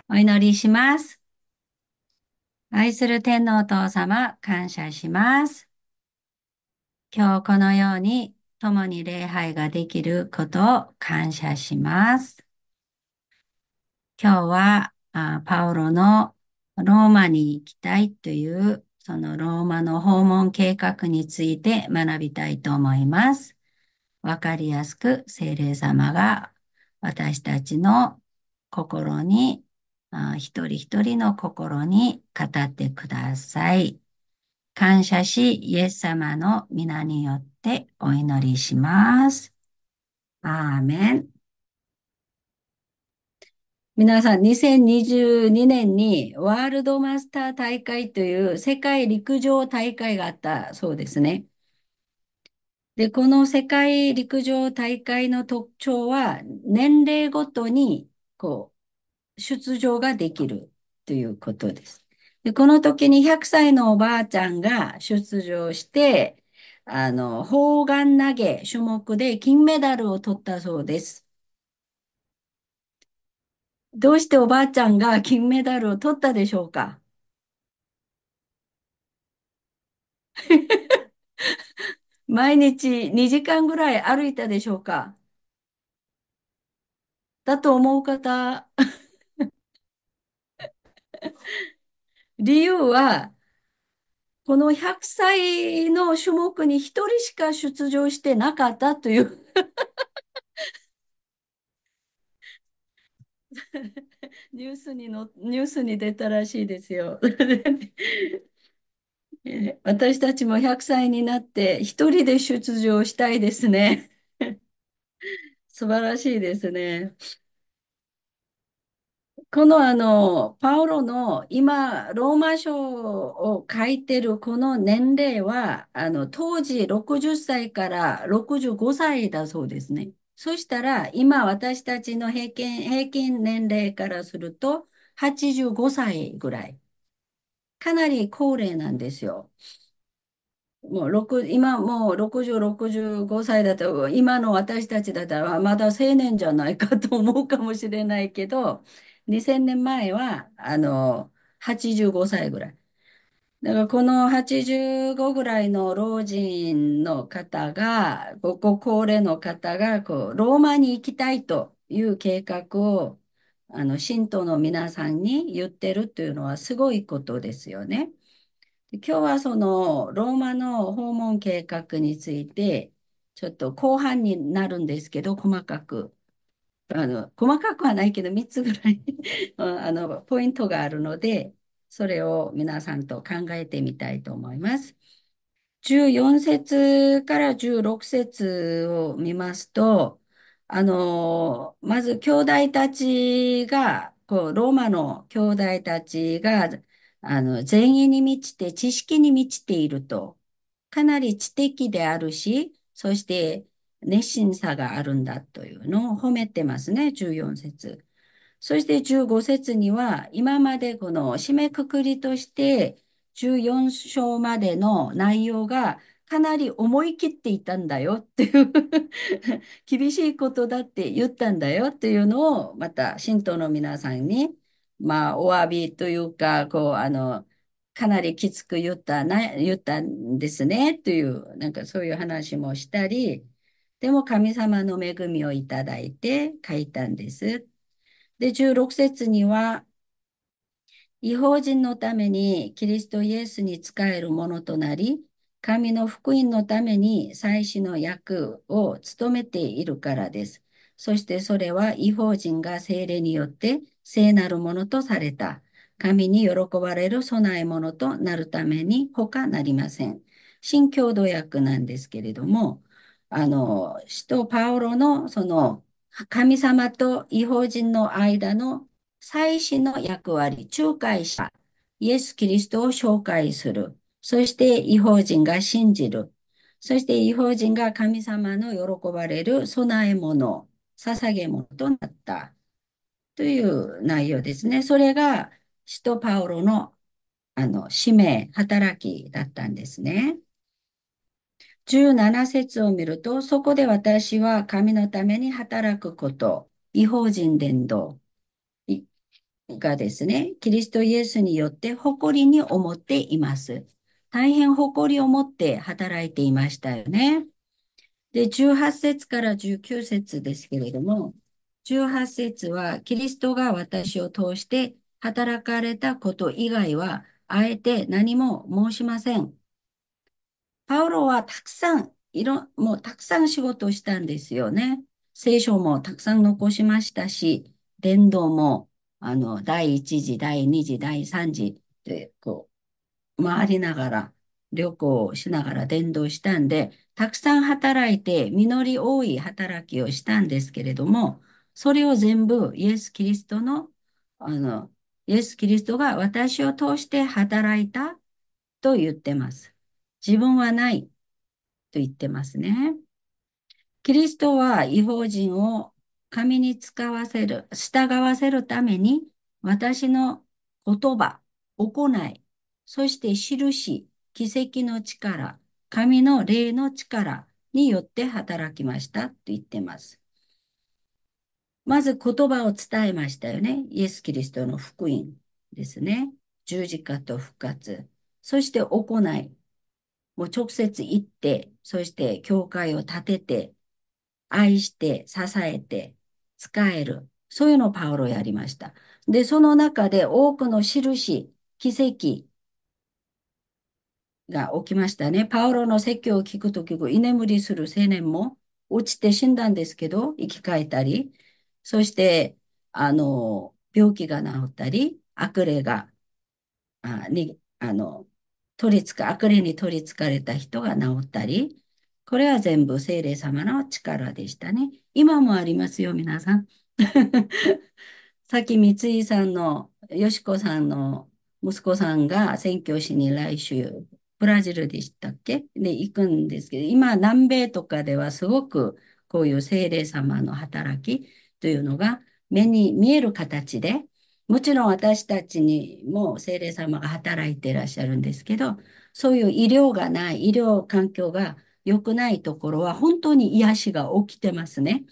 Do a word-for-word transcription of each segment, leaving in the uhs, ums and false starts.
お祈りします。愛する天のお父様、感謝します。今日このように共に礼拝ができることを感謝します。今日はあパウロのローマに行きたいという、そのローマの訪問計画について学びたいと思います。わかりやすく聖霊様が私たちの心に、あ一人一人の心に語ってください。感謝し、イエス様の皆によってお祈りします。アーメン。皆さん、にせんにじゅうにねんにワールドマスター大会という世界陸上大会があったそうですね。で、この世界陸上大会の特徴は、年齢ごとに、こう、出場ができるということです。で、この時にひゃくさいのおばあちゃんが出場して、あの、砲丸投げ種目で金メダルを取ったそうです。どうしておばあちゃんが金メダルを取ったでしょうか？毎日にじかんぐらい歩いたでしょうか？だと思う方、理由は、このひゃくさいの種目にひとりしか出場してなかったというニュースにの、ニュースに出たらしいですよ。え私たちもひゃくさいになって一人で出場したいですね。素晴らしいですね。このあの、パウロの今、ローマ書を書いてるこの年齢は、あの、当時ろくじゅっさいからろくじゅうごさいだそうですね。そしたら、今私たちの平均、平均年齢からするとはちじゅうごさいぐらい。かなり高齢なんですよ。もう6、今もうろくじゅう、ろくじゅうごさいだと、今の私たちだったらまだ青年じゃないかと思うかもしれないけど、にせんねんまえは、あの、はちじゅうごさいぐらい。だからこのはちじゅうごぐらいの老人の方が、ごご高齢の方が、こう、ローマに行きたいという計画を、あの、信徒の皆さんに言ってるっていうのはすごいことですよね。で今日はそのローマの訪問計画について、ちょっと後半になるんですけど、細かく、あの、細かくはないけど、みっつぐらいあの、ポイントがあるので、それを皆さんと考えてみたいと思います。じゅうよん節からじゅうろく節を見ますと、あの、まず兄弟たちが、こう、ローマの兄弟たちが、あの、善意に満ちて、知識に満ちていると、かなり知的であるし、そして熱心さがあるんだというのを褒めてますね、じゅうよん節。そしてじゅうご節には、今までこの締めくくりとして、じゅうよん章までの内容がかなり思い切っていたんだよっていう厳しいことだって言ったんだよっていうのを、また信徒の皆さんに、まあ、お詫びというか、こう、あの、かなりきつく言ったな、言ったんですねという、なんかそういう話もしたり、でも神様の恵みをいただいて書いたんです。で、じゅうろく節には、異邦人のためにキリストイエスに仕えるものとなり、神の福音のために祭司の役を務めているからです。そしてそれは異邦人が聖霊によって聖なるものとされた。神に喜ばれる供え物となるために他なりません。新共同訳なんですけれども、あの、使徒パウロのその神様と異邦人の間の祭司の役割、仲介者、イエス・キリストを紹介する。そして異邦人が信じる。そして異邦人が神様の喜ばれる供え物、捧げ物となったという内容ですね。それが使徒パウロのあの使命、働きだったんですね。じゅうなな節を見ると、そこで私は神のために働くこと、異邦人伝道。 がですね、キリストイエスによって誇りに思っています。大変誇りを持って働いていましたよね。で、じゅうはち節からじゅうきゅう節ですけれども、じゅうはち節はキリストが私を通して働かれたこと以外は、あえて何も申しません。パウロはたくさん、いろ、もうたくさん仕事をしたんですよね。聖書もたくさん残しましたし、伝道も、あの、第一次、第二次、第三次で、こう、回りながら、旅行をしながら伝道したんで、たくさん働いて、実り多い働きをしたんですけれども、それを全部イエス・キリストの、あの、イエス・キリストが私を通して働いたと言ってます。自分はないと言ってますね。キリストは違法人を神に使わせる、従わせるために、私の言葉、行い、そして印、奇跡の力、神の霊の力によって働きましたと言ってます。まず言葉を伝えましたよね。イエス・キリストの福音ですね。十字架と復活。そして行い。もう直接行って、そして教会を建てて、愛して、支えて、使える。そういうのをパウロやりました。で、その中で多くの印、奇跡が起きましたね。パウロの説教を聞くとき、居眠りする青年も落ちて死んだんですけど、生き返ったり、そして、あの、病気が治ったり、悪霊が、あ、に、あの、取りつか、悪霊に取りつかれた人が治ったり、これは全部聖霊様の力でしたね。今もありますよ、皆さん。さっき三井さんの、よしこさんの息子さんが宣教師に来週、ブラジルでしたっけで行くんですけど、今、南米とかではすごくこういう聖霊様の働きというのが目に見える形で、もちろん私たちにも聖霊様が働いていらっしゃるんですけど、そういう医療がない、医療環境が良くないところは本当に癒しが起きてますね。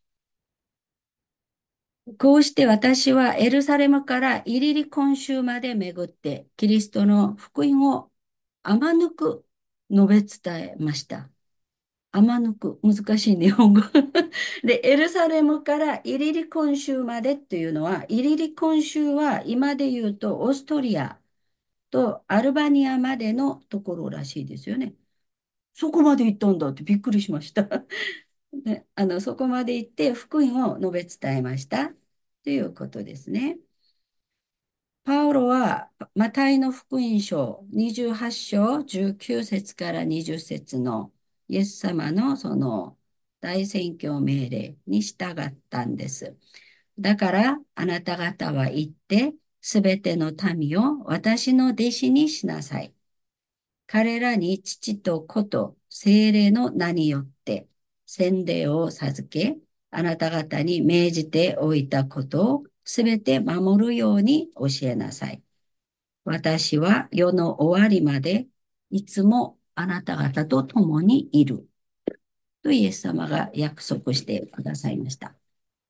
こうして私はエルサレムからイリリコン州まで巡って、キリストの福音をあまぬく述べ伝えました。あまぬく、難しい日本語。で、エルサレムからイリリコン州までっていうのは、イリリコン州は今で言うとオーストリアとアルバニアまでのところらしいですよね。そこまで行ったんだってびっくりしました。ね、あの、そこまで行って福音を述べ伝えましたということですね。パウロは、マタイの福音書にじゅうはち章じゅうきゅう節からにじゅう節のイエス様のその大宣教命令に従ったんです。だからあなた方は行って、すべての民を私の弟子にしなさい。彼らに父と子と精霊の名によって洗礼を授け、あなた方に命じておいたことをすべて守るように教えなさい。私は世の終わりまでいつもあなた方と共にいる。とイエス様が約束してくださいました。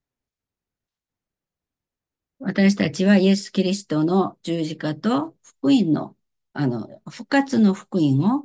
私たちはイエス・キリストの十字架と福音の、あの、復活の福音を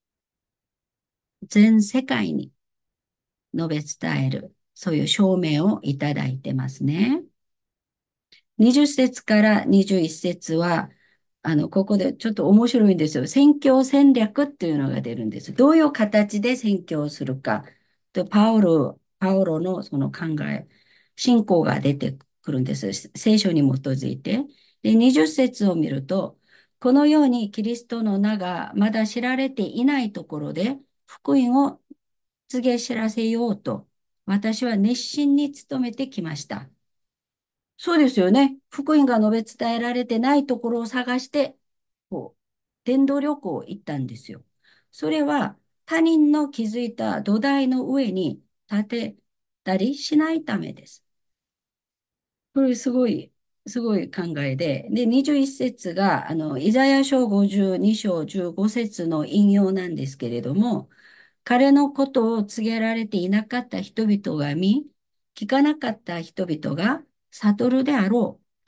全世界に述べ伝える、そういう証明をいただいてますね。にじゅっ節からにじゅういち節は、あの、ここでちょっと面白いんですよ。宣教戦略っていうのが出るんです。どういう形で宣教をするか。と、パウロ、パウロのその考え、信仰が出てくるんです。聖書に基づいて。で、にじゅっ節を見ると、このようにキリストの名がまだ知られていないところで、福音を告げ知らせようと、私は熱心に努めてきました。そうですよね。福音が述べ伝えられてないところを探して、こう、伝道旅行行ったんですよ。それは他人の築いた土台の上に建てたりしないためです。これすごい、すごい考えで。で、にじゅういち節が、あの、イザヤ書ごじゅうに章じゅうご節の引用なんですけれども、彼のことを告げられていなかった人々が見、聞かなかった人々が悟るであろう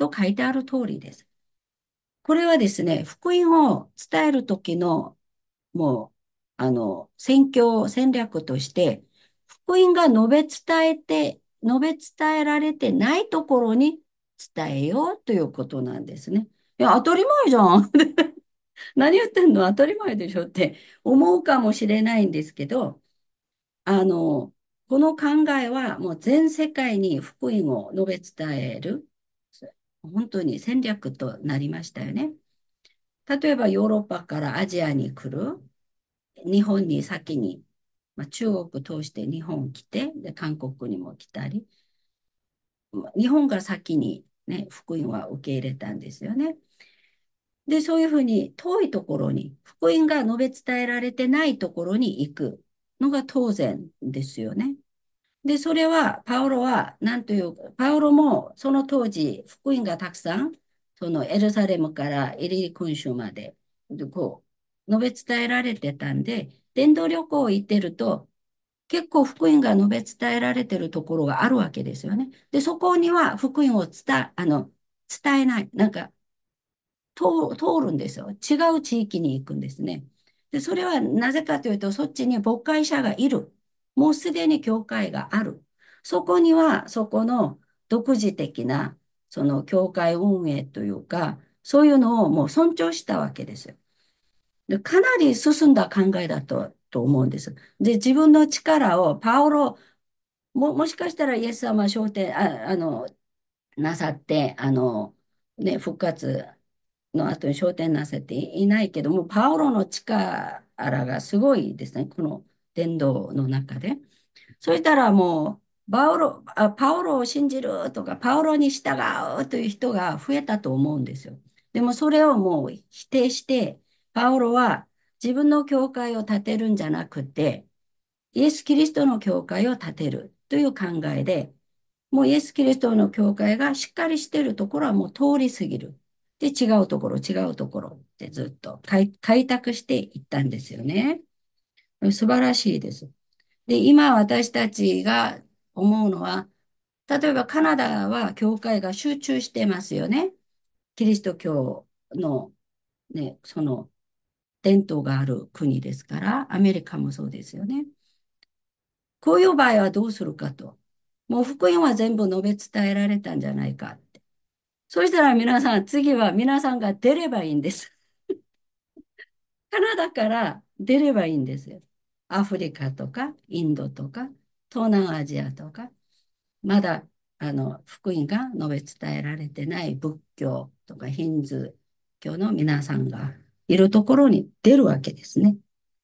と書いてある通りです。これはですね、福音を伝えるときの、もう、あの、宣教戦略として、福音が述べ伝えて、述べ伝えられてないところに伝えようということなんですね。いや、当たり前じゃん。何言ってんの当たり前でしょって思うかもしれないんですけど、あの、この考えはもう全世界に福音を述べ伝える、本当に戦略となりましたよね。例えばヨーロッパからアジアに来る、日本に先に、まあ、中国通して日本来て、で、韓国にも来たり、日本が先にね、福音は受け入れたんですよね。で、そういうふうに遠いところに、福音が述べ伝えられてないところに行くのが当然ですよね。で、それは、パウロは、なんというか、パウロもその当時、福音がたくさん、そのエルサレムからエリリ君主まで、でこう、述べ伝えられてたんで、伝道旅行行ってると、結構福音が述べ伝えられてるところがあるわけですよね。で、そこには福音を伝え、あの、伝えない。なんか、通通るんですよ。違う地域に行くんですね。で、それはなぜかというと、そっちに牧会者がいる。もうすでに教会がある。そこには、そこの独自的な、その教会運営というか、そういうのをもう尊重したわけですよ。で、かなり進んだ考えだと、と思うんです。で、自分の力を、パウロ、も、もしかしたらイエス様は昇天、あ、あの、なさって、あの、ね、復活の後に昇天なさっていないけども、パウロの力がすごいですね、この伝道の中で。そしたらもう、パウロ、あ、パウロを信じるとか、パウロに従うという人が増えたと思うんですよ。でもそれをもう否定して、パウロは自分の教会を建てるんじゃなくて、イエス・キリストの教会を建てるという考えで、もうイエス・キリストの教会がしっかりしているところはもう通り過ぎる。で、違うところ、違うところってずっと開開拓していったんですよね。素晴らしいです。で、今私たちが思うのは、例えばカナダは教会が集中してますよね。キリスト教のね、その伝統がある国ですから、アメリカもそうですよね。こういう場合はどうするかと。もう福音は全部述べ伝えられたんじゃないかって。そしたら皆さん、次は皆さんが出ればいいんです。カナダから出ればいいんですよ。アフリカとか、インドとか、東南アジアとか、まだ、あの、福音が述べ伝えられてない仏教とかヒンズー教の皆さんがいるところに出るわけですね。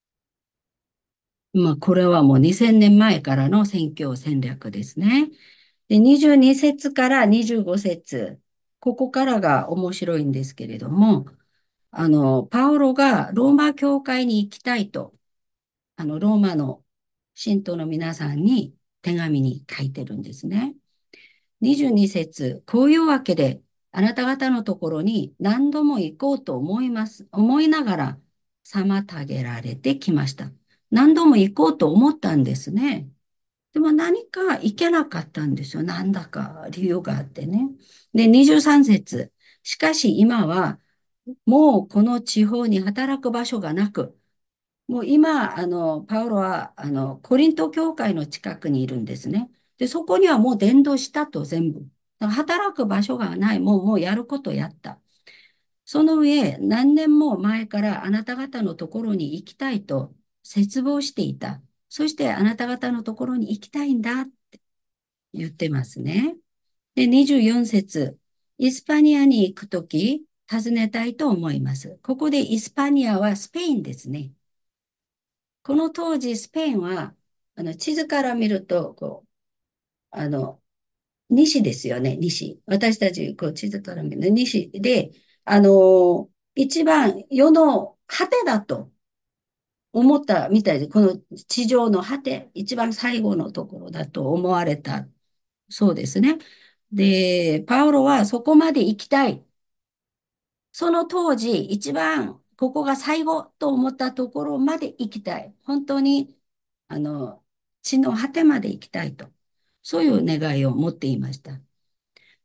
まあ、これはもうにせんねんまえからの宣教戦略ですね。で、にじゅうに節からにじゅうご節、ここからが面白いんですけれども、あの、パウロがローマ教会に行きたいと、あの、ローマの信徒の皆さんに手紙に書いてるんですね。にじゅうに節、こういうわけで、あなた方のところに何度も行こうと思います。思いながら妨げられてきました。何度も行こうと思ったんですね。でも何か行けなかったんですよ。なんだか理由があってね。で、にじゅうさん節。しかし今はもうこの地方に働く場所がなく、もう今、あの、パウロは、あの、コリント教会の近くにいるんですね。で、そこにはもう伝道したと全部。だから働く場所がない。もう、もうやることやった。その上、何年も前からあなた方のところに行きたいと切望していた。そしてあなた方のところに行きたいんだって言ってますね。で、にじゅうよん節、イスパニアに行くとき、尋ねたいと思います。ここでイスパニアはスペインですね。この当時、スペインは、あの、地図から見ると、こう、あの、西ですよね、西。私たち、こう、地図から見る西で、あの、一番世の果てだと思ったみたいで、この地上の果て、一番最後のところだと思われたそうですね。で、パウロはそこまで行きたい。その当時、一番ここが最後と思ったところまで行きたい。本当に、あの、地の果てまで行きたいと。そういう願いを持っていました。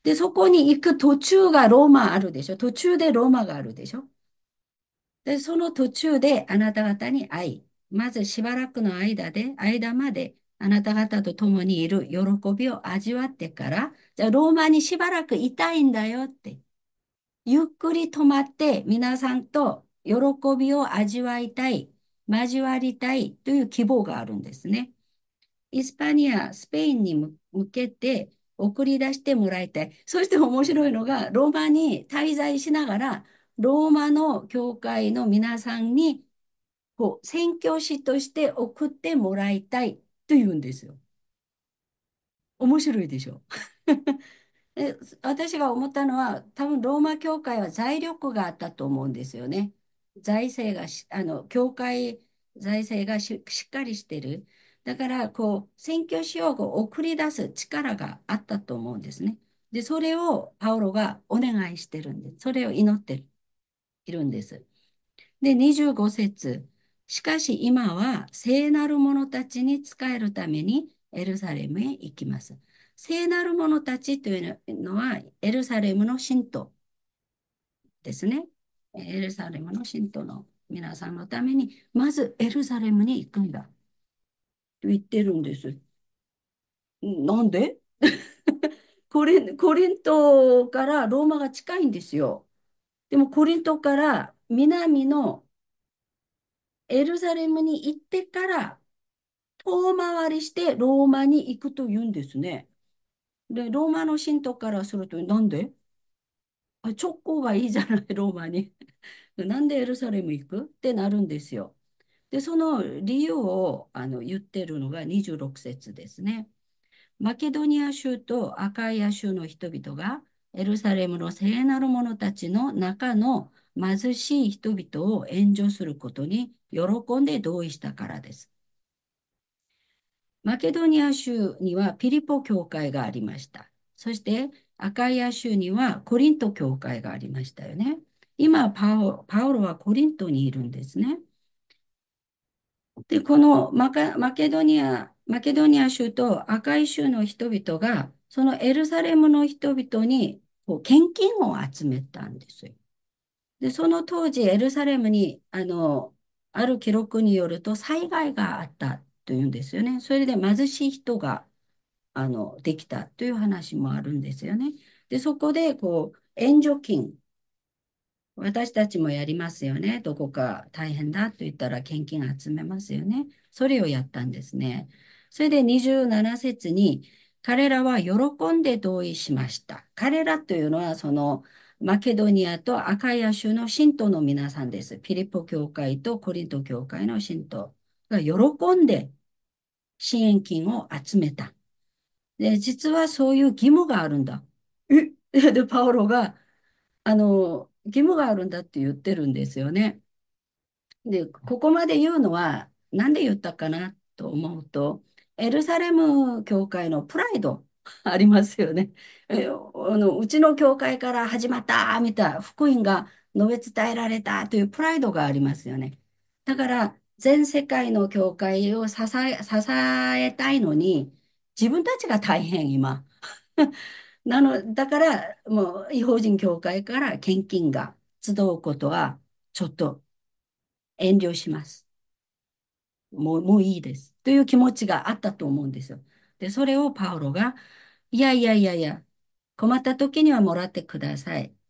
で、そこに行く途中がローマあるでしょ。途中でローマがあるでしょ。で、その途中であなた方に会い、まずしばらくの間で、間まであなた方と共にいる喜びを味わってから、じゃあローマにしばらくいたいんだよって、ゆっくり泊まって皆さんと喜びを味わいたい、交わりたいという希望があるんですね。イスパニア、スペインに向向けて送り出してもらいたい。そして面白いのが、ローマに滞在しながら、ローマの教会の皆さんに、こう、宣教師として送ってもらいたいというんですよ。面白いでしょ。で、私が思ったのは、多分ローマ教会は財力があったと思うんですよね。財政がし、あの、教会財政がし、しっかりしてる。だから、こう、宣教師をこう送り出す力があったと思うんですね。で、それをパウロがお願いしてるんです。それを祈っているんです。で、にじゅうご節。しかし今は聖なる者たちに仕えるためにエルサレムへ行きます。聖なる者たちというのはエルサレムの信徒ですね。エルサレムの信徒の皆さんのために、まずエルサレムに行くんだと言ってるんです。なんでコリン、コリントからローマが近いんですよ。でもコリントから南のエルサレムに行ってから遠回りしてローマに行くと言うんですね。で、ローマの信徒からすると、なんであ直行はいいじゃない、ローマに。なんでエルサレム行くってなるんですよ。で、その理由をあの言ってるのがにじゅうろく節ですね。マケドニア州とアカイア州の人々がエルサレムの聖なる者たちの中の貧しい人々を援助することに喜んで同意したからです。マケドニア州にはピリポ教会がありました。そしてアカイア州にはコリント教会がありましたよね。今パオ、パウロはコリントにいるんですね。で、このマカ、マケドニア、マケドニア州とアカイ州の人々が、そのエルサレムの人々にこう献金を集めたんですよ。で、その当時、エルサレムに、あの、ある記録によると災害があったというんですよね。それで貧しい人があの、できたという話もあるんですよね。で、そこで、こう、援助金、私たちもやりますよね。どこか大変だと言ったら献金集めますよね。それをやったんですね。それでにじゅうなな節に、彼らは喜んで同意しました。彼らというのは、その、マケドニアとアカイア州の信徒の皆さんです。ピリポ教会とコリント教会の信徒が喜んで支援金を集めた。で、実はそういう義務があるんだ。えで、パオロが、あの、義務があるんだって言ってるんですよね。で、ここまで言うのは、なんで言ったかなと思うと、エルサレム教会のプライドありますよね。え、あの、うちの教会から始まったみたいな、福音が述べ伝えられたというプライドがありますよね。だから、全世界の教会を支え、支えたいのに、自分たちが大変、今。なの、だから、もう、違法人教会から献金が集うことは、ちょっと遠慮します。もう、もういいです。という気持ちがあったと思うんですよ。で、それをパウロが、いやいやいやいや、困った時にはもらってください。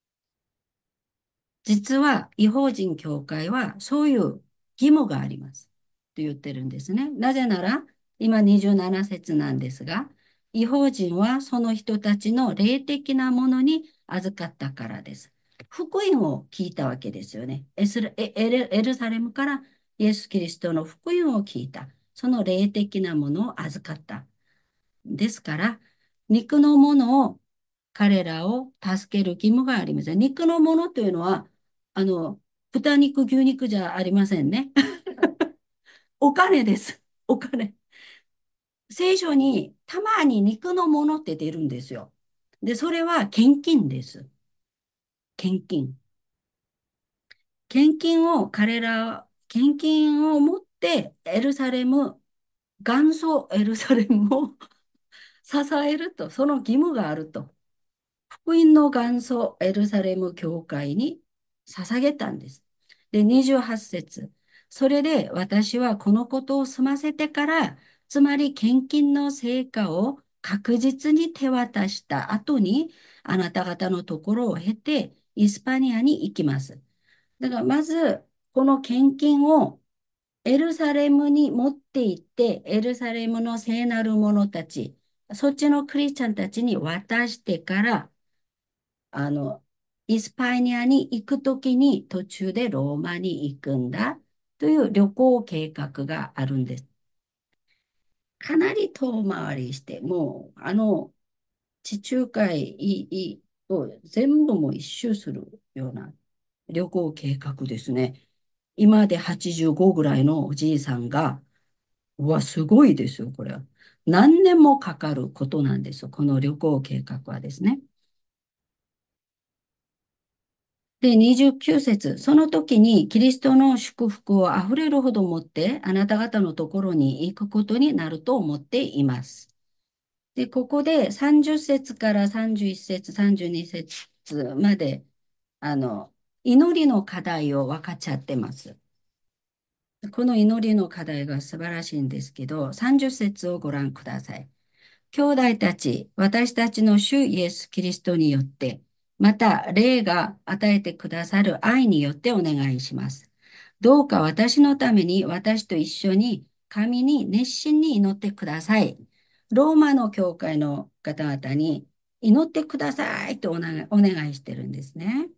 実は、違法人教会はそういう義務があります。と言ってるんですね。なぜなら、今にじゅうなな節なんですが、違法人はその人たちの霊的なものに預かったからです。福音を聞いたわけですよね。エスラエエルエルサレムからイエス・キリストの福音を聞いた。その霊的なものを預かった。ですから、肉のものを彼らを助ける義務があります。肉のものというのは、あの、豚肉、牛肉じゃありませんね。お金です。お金。聖書にたまに肉のものって出るんですよ。で、それは献金です。献金。献金を彼ら、献金を持ってエルサレム、元祖エルサレムを支えると、その義務があると。 福音の元祖エルサレム教会に捧げたんです。で、にじゅうはち節。それで私はこのことを済ませてから、つまり献金の成果を確実に手渡した後に、あなた方のところを経て、イスパニアに行きます。だからまず、この献金をエルサレムに持って行って、エルサレムの聖なる者たち、そっちのクリスチャンたちに渡してから、あの、イスパニアに行くときに途中でローマに行くんだという旅行計画があるんです。かなり遠回りして、もう、あの、地中海を全部も一周するような旅行計画ですね。今ではちじゅうごぐらいのおじいさんが、うわ、すごいですよ、これは。何年もかかることなんですよ、この旅行計画はですね。で、にじゅうきゅう節、その時にキリストの祝福をあふれるほど持って、あなた方のところに行くことになると思っています。で、ここでさんじゅっ節からさんじゅういち節、さんじゅうに節まで、あの、祈りの課題を分かっちゃってます。この祈りの課題が素晴らしいんですけど、さんじゅっ節をご覧ください。兄弟たち、私たちの主イエス・キリストによって、また、霊が与えてくださる愛によってお願いします。どうか私のために私と一緒に神に熱心に祈ってください。ローマの教会の方々に祈ってくださいとお願い、お願いしてるんですね。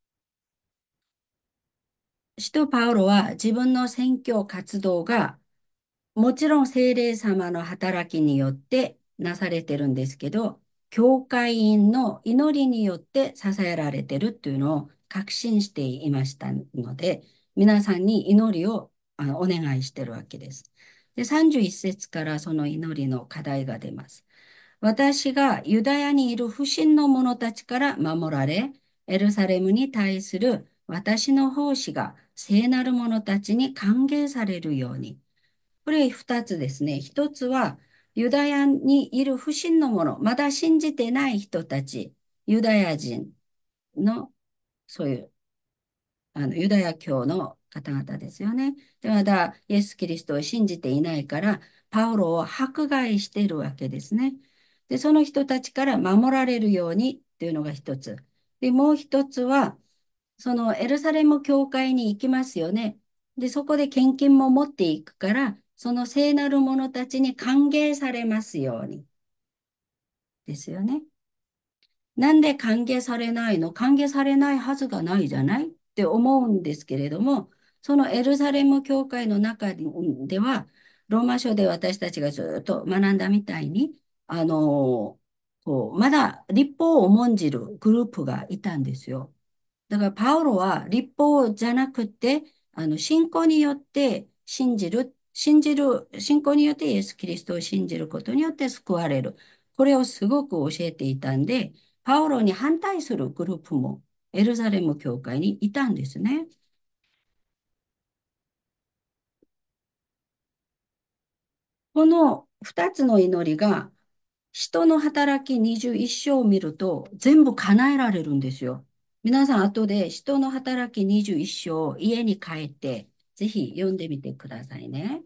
使徒パウロは自分の宣教活動がもちろん聖霊様の働きによってなされてるんですけど、教会員の祈りによって支えられてるっていうのを確信していましたので、皆さんに祈りをあのお願いしてるわけです。で、さんじゅういち節からその祈りの課題が出ます。私がユダヤにいる不信の者たちから守られ、エルサレムに対する私の奉仕が聖なる者たちに歓迎されるように。これ二つですね。一つは、ユダヤにいる不信の者、まだ信じてない人たち、ユダヤ人の、そういうあのユダヤ教の方々ですよね。で、まだイエス・キリストを信じていないから、パウロを迫害しているわけですね。で、その人たちから守られるようにっていうのが一つ。で、もう一つは、そのエルサレム教会に行きますよね。で、そこで献金も持っていくから、その聖なる者たちに歓迎されますように。ですよね。なんで歓迎されないの？歓迎されないはずがないじゃないって思うんですけれども、そのエルサレム教会の中では、ローマ書で私たちがずっと学んだみたいに、あの、こう、まだ立法を重んじるグループがいたんですよ。だからパウロは立法じゃなくて、あの、信仰によって信じる、信じる、信仰によってイエス・キリストを信じることによって救われる。これをすごく教えていたんで、パウロに反対するグループもエルサレム教会にいたんですね。この二つの祈りが、人の働きにじゅういっ章を見ると全部叶えられるんですよ。皆さん後で人の働きにじゅういっ章を家に帰ってぜひ読んでみてくださいね。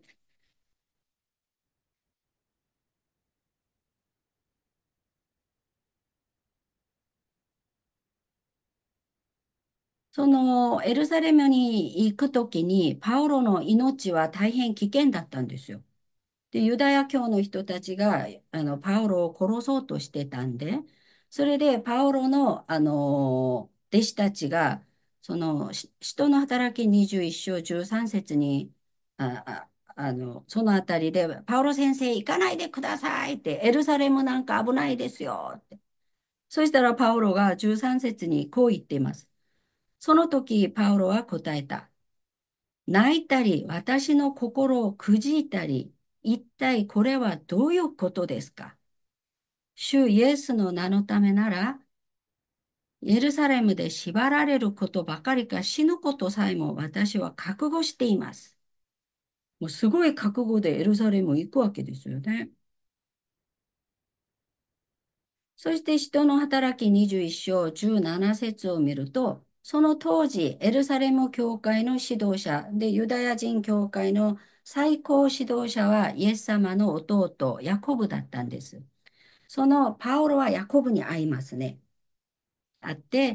そのエルサレムに行くときにパウロの命は大変危険だったんですよ。で、ユダヤ教の人たちが、あの、パウロを殺そうとしてたんで、それで、パウロの、あの、弟子たちが、その、し使徒の働きにじゅういっ章じゅうさん節に、あ、あ、あの、そのあたりで、パウロ先生行かないでくださいって、エルサレムなんか危ないですよって。そしたら、パウロがじゅうさん節にこう言っています。その時、パウロは答えた。泣いたり、私の心をくじいたり、一体これはどういうことですか？主イエスの名のためなら、エルサレムで縛られることばかりか死ぬことさえも私は覚悟しています。もうすごい覚悟でエルサレム行くわけですよね。 そして使徒の働きにじゅういっ章じゅうなな節を見ると、その当時、エルサレム教会の指導者で、ユダヤ人教会の最高指導者はイエス様の弟、ヤコブだったんです。そのパウロはヤコブに会いますね。会って、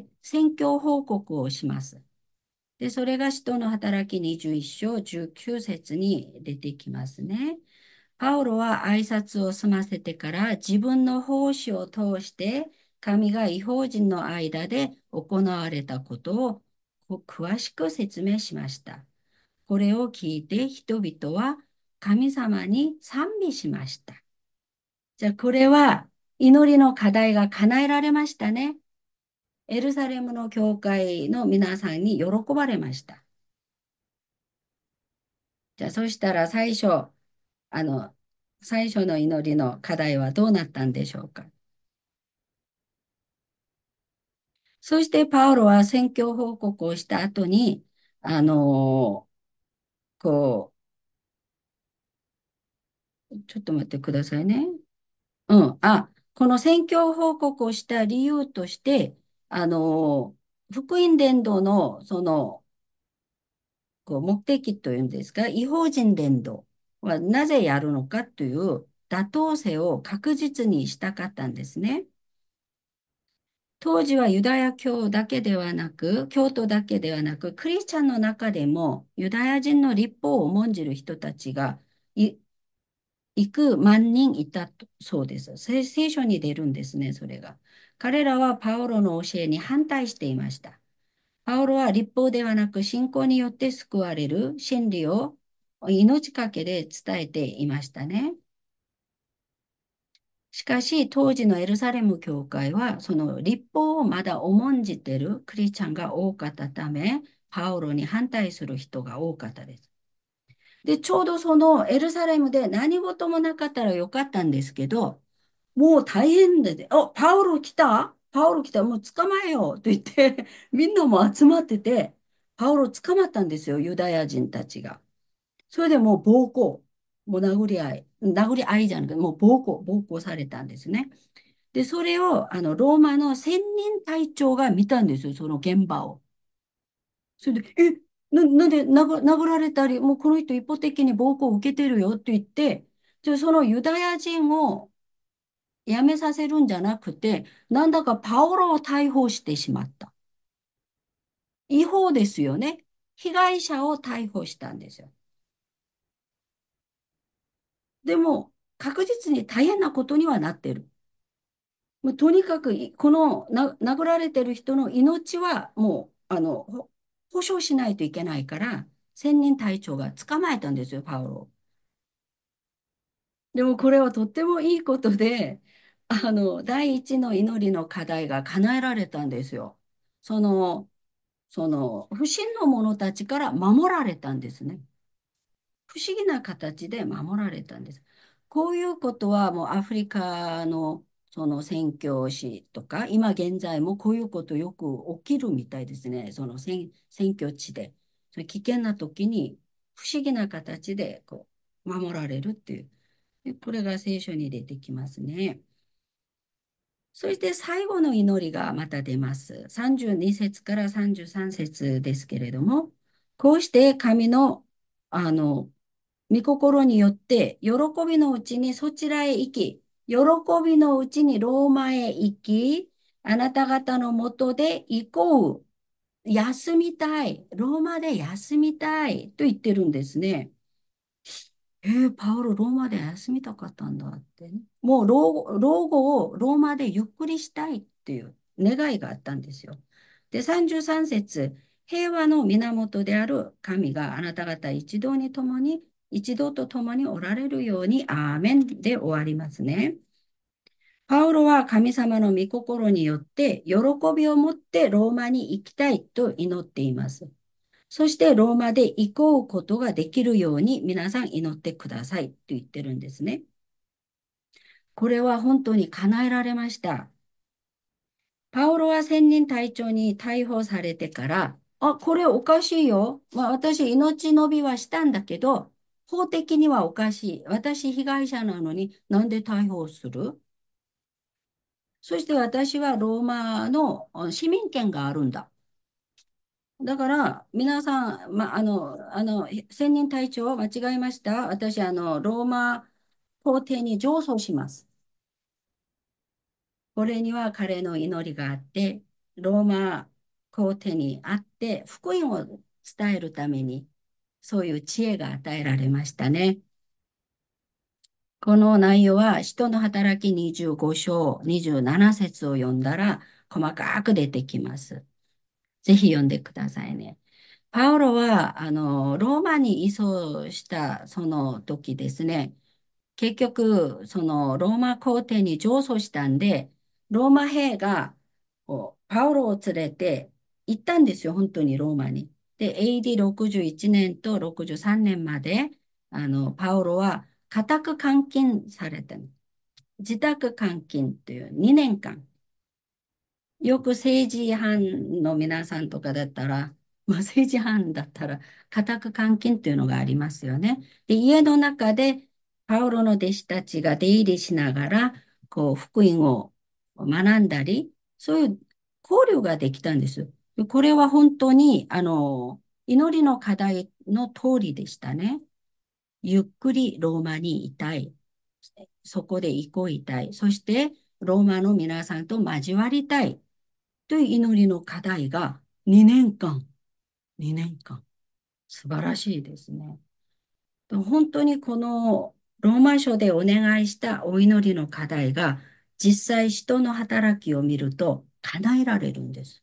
宣教報告をします。で、それが使徒の働きにじゅういっ章じゅうきゅう節に出てきますね。パウロは挨拶を済ませてから自分の奉仕を通して神が異邦人の間で行われたことを詳しく説明しました。これを聞いて人々は神様に賛美しました。じゃあこれは祈りの課題が叶えられましたね。エルサレムの教会の皆さんに喜ばれました。じゃあそしたら最初、あの、最初の祈りの課題はどうなったんでしょうか。そしてパウロは宣教報告をした後に、あのこう、ちょっと待ってくださいね。うん。あ、この宣教報告をした理由として、あの福音伝道のそのこう目的というんですか、違法人伝道はなぜやるのかという妥当性を確実にしたかったんですね。当時はユダヤ教だけではなく、教徒だけではなく、クリスチャンの中でもユダヤ人の立法を重んじる人たちがい幾万人いたとそうです。聖聖書に出るんですね、それが。彼らはパウロの教えに反対していました。パウロは立法ではなく信仰によって救われる真理を命かけで伝えていましたね。しかし、当時のエルサレム教会は、その立法をまだ重んじているクリスチャンが多かったため、パウロに反対する人が多かったです。で、ちょうどそのエルサレムで何事もなかったらよかったんですけど、もう大変で、お、パウロ来たパウロ来たもう捕まえようと言って、みんなも集まってて、パウロ捕まったんですよ、ユダヤ人たちが。それでもう暴行、もう殴り合い、殴り合いじゃなくて、もう暴行、暴行されたんですね。で、それを、あの、ローマの専任隊長が見たんですよ、その現場を。それで、え、な、なんで殴、殴られたり、もうこの人一方的に暴行を受けてるよって言って、で、そのユダヤ人を辞めさせるんじゃなくて、なんだかパオロを逮捕してしまった。違法ですよね。被害者を逮捕したんですよ。でも、確実に大変なことにはなってる。もうとにかくい、このな殴られてる人の命はもう、あの、ほ保証しないといけないから、専任隊長が捕まえたんですよ、パウロを。でもこれはとってもいいことで、あの、第一の祈りの課題が叶えられたんですよ。その、その、不審の者たちから守られたんですね。不思議な形で守られたんです。こういうことはもうアフリカのその宣教師とか、今現在もこういうことよく起きるみたいですね。その宣、宣教地で。その危険な時に不思議な形でこう守られるっていう。でこれが聖書に出てきますね。そして最後の祈りがまた出ます。さんじゅうに節からさんじゅうさん節ですけれども、こうして神の、あの、御心によって、喜びのうちにそちらへ行き、喜びのうちにローマへ行き、あなた方のもとで行こう。休みたい。ローマで休みたい。と言ってるんですね。えー、パウロ、ローマで休みたかったんだってね。もう老後、老後をローマでゆっくりしたいっていう願いがあったんですよ。で、さんじゅうさん節、平和の源である神があなた方一同に共に、一同と共におられるように、アーメンで終わりますね。パウロは神様の御心によって、喜びを持ってローマに行きたいと祈っています。そしてローマで行こうことができるように皆さん祈ってくださいと言ってるんですね。これは本当に叶えられました。パウロは専任隊長に逮捕されてから、あ、これおかしいよ。まあ私命伸びはしたんだけど、法的にはおかしい。私被害者なのになんで逮捕するそして私はローマのあ市民権があるんだ。だから、皆さん、ま、あの、あの、専任隊長、間違えました。私、あの、ローマ皇帝に上訴します。これには彼の祈りがあって、ローマ皇帝に会って福音を伝えるために、そういう知恵が与えられましたね。この内容は、使徒の働きにじゅうご章にじゅうなな節を読んだら、細かく出てきます。ぜひ読んでくださいね。パウロは、あの、ローマに移送したその時ですね、結局、そのローマ皇帝に上訴したんで、ローマ兵がこうパウロを連れて行ったんですよ、本当にローマに。で、エーディーろくじゅういち 年とろくじゅうさんねんまで、あの、パウロは家宅監禁されたの。自宅監禁というにねんかん。よく政治犯の皆さんとかだったら、まあ、政治犯だったら、家宅監禁っていうのがありますよね。で、家の中で、パウロの弟子たちが出入りしながら、こう、福音を学んだり、そういう交流ができたんです。でこれは本当に、あの、祈りの課題の通りでしたね。ゆっくりローマにいたい。そこで憩いたい。そして、ローマの皆さんと交わりたい。という祈りの課題がにねんかん、にねんかん。素晴らしいですね。本当にこのローマ書でお願いしたお祈りの課題が実際人の働きを見ると叶えられるんです。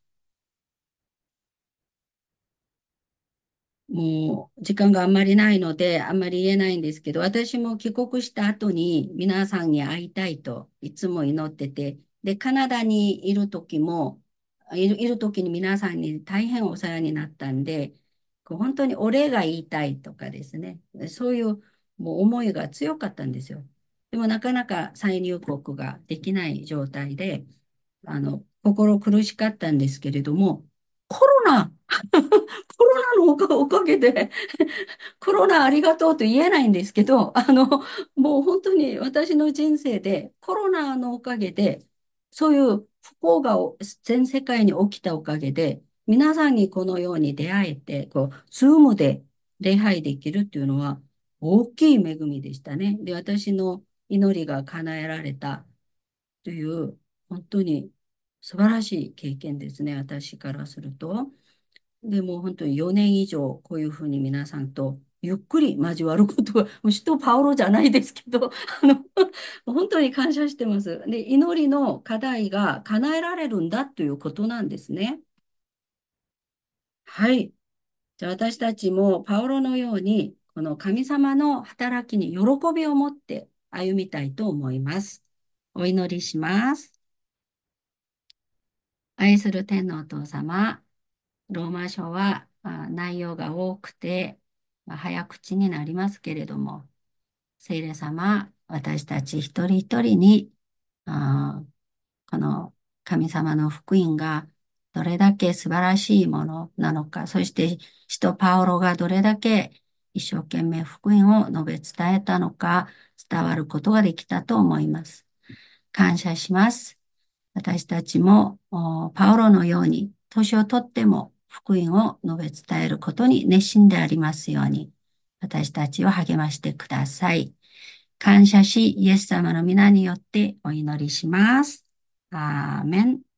もう時間があんまりないのであんまり言えないんですけど、私も帰国した後に皆さんに会いたいといつも祈ってて、で、カナダにいる時も、いる、いる時に皆さんに大変お世話になったんで、こう本当にお礼が言いたいとかですね、そういうもう思いが強かったんですよ。でもなかなか再入国ができない状態で、あの、心苦しかったんですけれども、コロナコロナのおか、おかげで、コロナありがとうと言えないんですけど、あの、もう本当に私の人生でコロナのおかげで、そういう不幸がお全世界に起きたおかげで、皆さんにこのように出会えて、こう、ズームで礼拝できるっていうのは大きい恵みでしたね。で、私の祈りが叶えられたという、本当に素晴らしい経験ですね、私からすると。でも本当によねん以上こういうふうに皆さんとゆっくり交わることが、もう首都パウロじゃないですけど、あの、本当に感謝してます。で、祈りの課題が叶えられるんだということなんですね。はい。じゃあ私たちもパウロのように、この神様の働きに喜びを持って歩みたいと思います。お祈りします。愛する天のお父様、ローマ書はあ内容が多くて、まあ早口になりますけれども、聖霊様、私たち一人一人に、あこの神様の福音がどれだけ素晴らしいものなのか、そして使徒パウロがどれだけ一生懸命福音を述べ伝えたのか、伝わることができたと思います。感謝します。私たちも、パウロのように、年をとっても福音を述べ伝えることに熱心でありますように、私たちを励ましてください。感謝し、イエス様の皆によってお祈りします。アーメン。